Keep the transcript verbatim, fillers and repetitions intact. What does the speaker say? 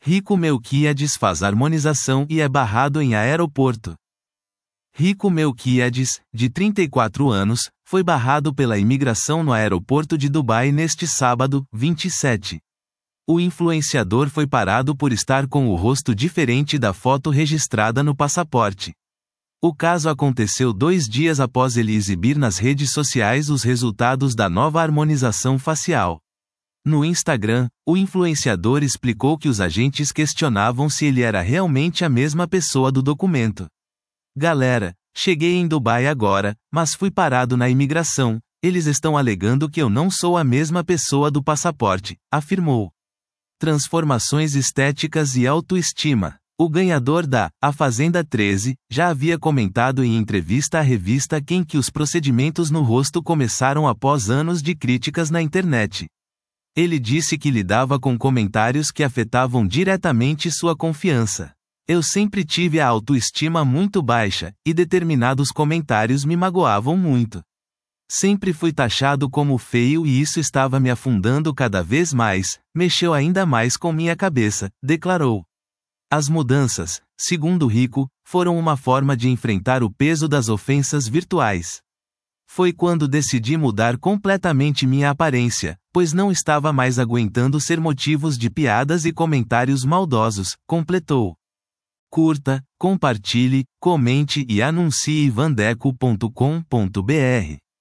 Rico Melquiades faz harmonização e é barrado em aeroporto. Rico Melquiades, de trinta e quatro anos, foi barrado pela imigração no aeroporto de Dubai neste sábado, vinte e sete. O influenciador foi parado por estar com o rosto diferente da foto registrada no passaporte. O caso aconteceu dois dias após ele exibir nas redes sociais os resultados da nova harmonização facial. No Instagram, o influenciador explicou que os agentes questionavam se ele era realmente a mesma pessoa do documento. Galera, cheguei em Dubai agora, mas fui parado na imigração. Eles estão alegando que eu não sou a mesma pessoa do passaporte, afirmou. Transformações estéticas e autoestima. O ganhador da A Fazenda treze já havia comentado em entrevista à revista Quem que os procedimentos no rosto começaram após anos de críticas na internet. Ele disse que lidava com comentários que afetavam diretamente sua confiança. Eu sempre tive a autoestima muito baixa, e determinados comentários me magoavam muito. Sempre fui taxado como feio e isso estava me afundando cada vez mais, mexeu ainda mais com minha cabeça, declarou. As mudanças, segundo Rico, foram uma forma de enfrentar o peso das ofensas virtuais. Foi quando decidi mudar completamente minha aparência, pois não estava mais aguentando ser motivos de piadas e comentários maldosos, completou. Curta, compartilhe, comente e anuncie vandeco ponto com ponto br.